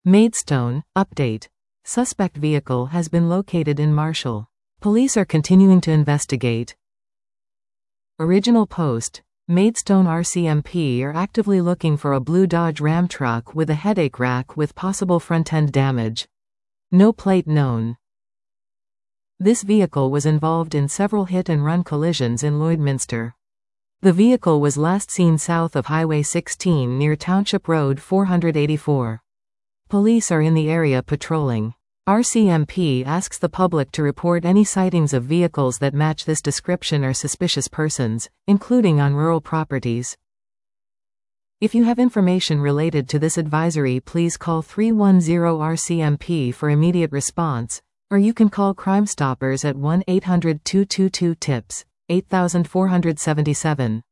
Maidstone, update. Suspect vehicle has been located in Marshall. Police are continuing to investigate. Original post. Maidstone RCMP are actively looking for a blue Dodge Ram truck with a headache rack with possible front-end damage. No plate known. This vehicle was involved in several hit-and-run collisions in Lloydminster. The vehicle was last seen south of Highway 16 near Township Road 484. Police are in the area patrolling. RCMP asks the public to report any sightings of vehicles that match this description or suspicious persons, including on rural properties. If you have information related to this advisory, please call 310-RCMP for immediate response, or you can call Crime Stoppers at 1-800-222-TIPS, 8477.